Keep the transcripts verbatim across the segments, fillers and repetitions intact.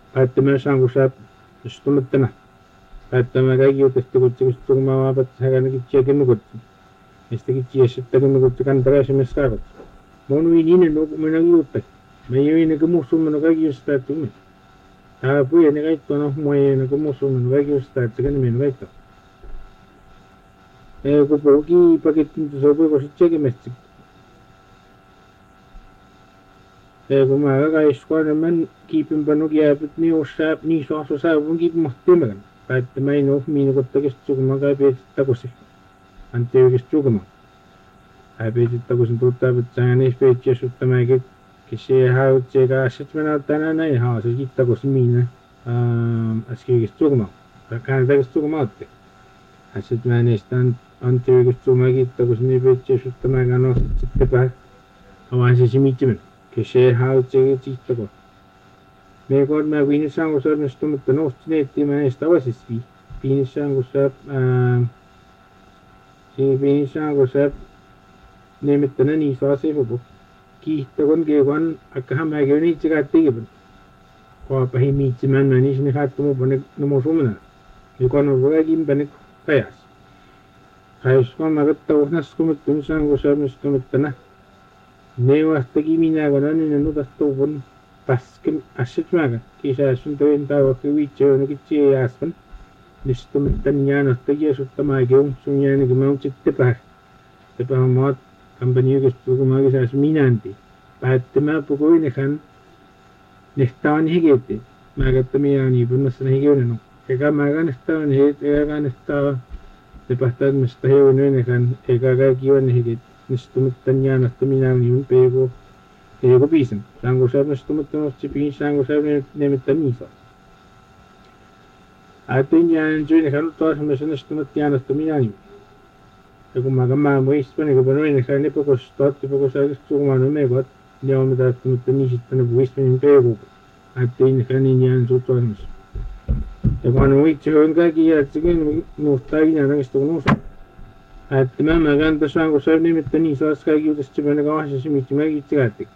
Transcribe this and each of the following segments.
päättämään sangusaap istumattana. Päättämään kaikki jutesta kutsikista turmaa päättämään tjekin nukuttu. Mistäkin tjessettäkin nukuttu kantaraisemmin saakot. Mun viinin nukuminen juttu. Me ei ole niin kuin muussuuminen kaikki just päättämään. Tää puhuja ne kaikki on mua ei niin kuin muussuuminen kaikki just päättämään minun kaikki. Kun puhukin pakettiin tuossa puhukossa tjekimästä. Kun mä kaikiskuinen mən kiipimpän jääpyt niin osaa niin saas saavun kiipimasta temään. Päättämään ei ole mihin kottakista sukumaan kai pietit takusi. Antti oikeasti sukumaan. Hän pietit takusin tuottaa pitsään ees pietsiä suttamäkin. Kisee hautsi eikä asiat mennä tänään näin haase kiittakusi mihin äsken oikeasti sukumaan. Hän takaisin sukumaan otti. Asiat mä ees Antti oikeasti sukumaan kiittakusi niin pietsiä suttamäkin on sitten päin. Avaan se simittimen. Kisee hautsi kiittakusi. Me kord mä viinissään kun sormesta, mutta nosti neettiin mä ees tavallisesti. Viinissään kun sä siinä viinissään kun sä nimittäin niin saa se hupu. Kiihtäkon keekon akkahan mäkin on itse kai tekevän. Kaapahin miitsimään mä niin sinne kaattumu panne numo sumena. Joka on voi kimpäne kajas. Kaiskon mä kattavuus naskumetta missään kun sormesta, mutta nä. Ne vastakin minä kun on niin nutastuvun. Pasken asiat mäkä. Kisääsyn toin taivakka viitsi on kitsi jääsvän. Nistumittan jäänosta kiesuttamaan keumtsun jäänikin mä on sitten päin. Tepä on maat kampani oikeastaan kun mä kisääs minänti. Päättämään pukuinihan nehtaan hikeetti. Mä katsoin minä niin punnassa hikeunen on. Eikä mä kannettaan heet, eikä kannettaan tepähtää mistä heuinoinihan, eikä kaikki on hikeet. Nistumittan jäänosta minä niin peikoo. Ei kun piisen. Saan kun säännöstä, mutta nosti piin, saan kun säännöstä nimittäin niin saa. Ajattelin jäänyt syyn, että taas me säännöstä, mutta jäännöstä minä niin. Ja kun mä kammaan muistan, niin kun mä noin, että ne pokos tohti, pokos aikasta sukumaan on meikot, niin on mitä, mutta niin sitten ne muistan niin peikuu. Ajattelin, että niin jäänyt suut toisemmassa. Ja kun mä muistin, että kaikki jäänyt, sekin muuttaa ikinä näköistä kun uusi. Ajattelin, mä mä kantaa saan kun säännöstä nimittäin niin saas kaikki jutesta se mennä kahdessa, mistä mä itse käyttikin.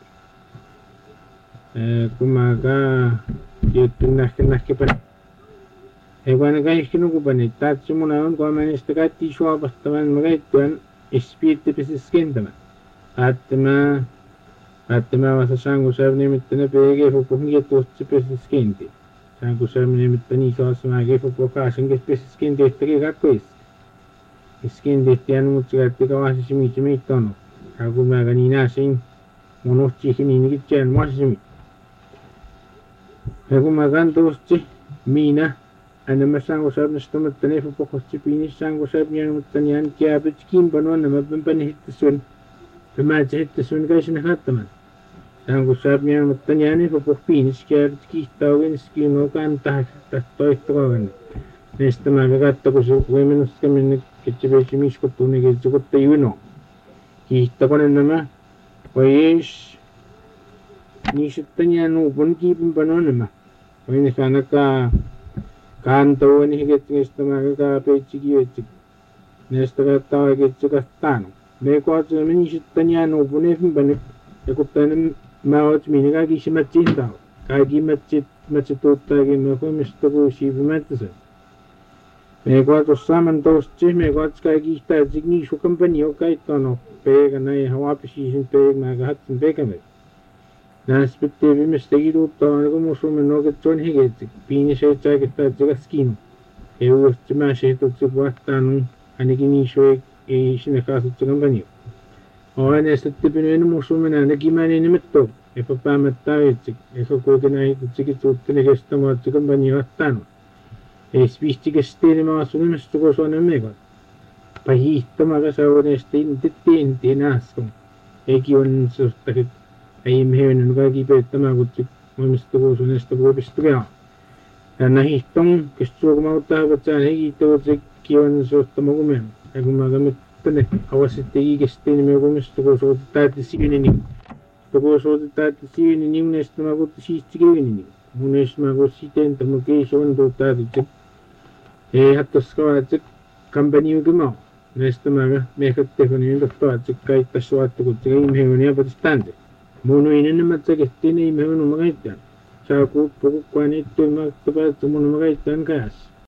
Kun mä kaa tietty nähkä nähkäpä. Ei kun aina kaikki nukupani. Taatsi muna on, kun mä niistä kaikki suopastavan, mä käyttyän espiittipisissä kentämään. Aatte mä, aatte mä vasta saan kun sääv nimittäin ne peekeefukuhun kettuusti pisissä kentiin. Saan kun sääv nimittäin niin saas mä keefukuhun kaasen pisissä kentiin yhtäkin kakkoissa. Skentihti jäänyt mut se käytti kavasti mitä meitä on. Ja kun mä niin näsin, mun ohtiikin niin kitään massisimit. Ja kun mä kantuusti, minä, aina mä saan kun saapnasta, mutta ne fupokosti piinissä saan kun saapnaan, mutta niin jääpyt kimpan on, mä pämpän hittäsuun. Ja mä etsin hittäsuun kai sinne katsomaan. Saan kun saapnaan, mutta niin ne fupokosti piinissä jääpyt kiihtää oikein, no kantaa toista kauan. Näistä mä katso, kun se voi minusta mennä, että se miskottuu, niin että se kotta juno. Kiihtäkonen nämä, vai ees. Niin sitten jää nuupon kiipimpän on nämä. Vai ne kannakaa kantaa, niin että mä kakaa peitsi kivetsi. Näistä kattaa oikein, että se kattaa. Me kohtaa, niin sitten jää nuupon efimpän. Ja kun tänne mä oot minä kaikki se mätsin tao. Kaikki mätsit, mätsit tuottaakin, mä koimista kuin siipimättäsen. Me kohtaa saman tosti, me kohtaa kaikki kiihtää, että niin sukampani jo kaittanut. Peega näin haapisiisin peeg, mä kahatsin peekämät. Näistä pitää viimeistä kiduuttaa, kun mun suomen oikein on heketti. Piini se, että säikättää, että se kaskinu. Ei uuesti mä se, että se vastaan, ainakin niin se ei sinne kaasut se kampanja. Olen estetty pyynnön mun suomen ainakin mä niin nimet tuo. Eipä päämättää itse. Eikä kuitenkin näin, että sekin tuutteli kestämään, että se kampanja vastaanut. Ei spisti kesteli mä asun nimestä, kun se on emmekaan. Pahiihtama kasauneesta intettiin tienaaskon. Eikin on suhtakin. Ei me heidän kaikki peittämään, kun se voimista kuusuneesta vuopista kea. Ja nähihton, kes suokumautta havetsään hekittävät sekin on suhtama kumeen. Ja kun mä kämmittäne havasit tekikestiin, niin me kumista kuusuotetaan, että siivini niin. Ja kuusuotetaan, että siivini niin, näistä mä kuutti siisti kevini niin. Mun näistä mä kuutti siten, että mun keisi on tuottaa, että ei hattaskaa, että se kampani on kymaa. Näistä mä mehkättehon niin katsoa, että se kaittaisi suotta, kun se ihmehon jäpätäisi tänne. Mun on enemmän, että se kehtiin ihmehon oma käyttäjän. saa kuuppa kukkuani ittuimma tupatumun magaitan käes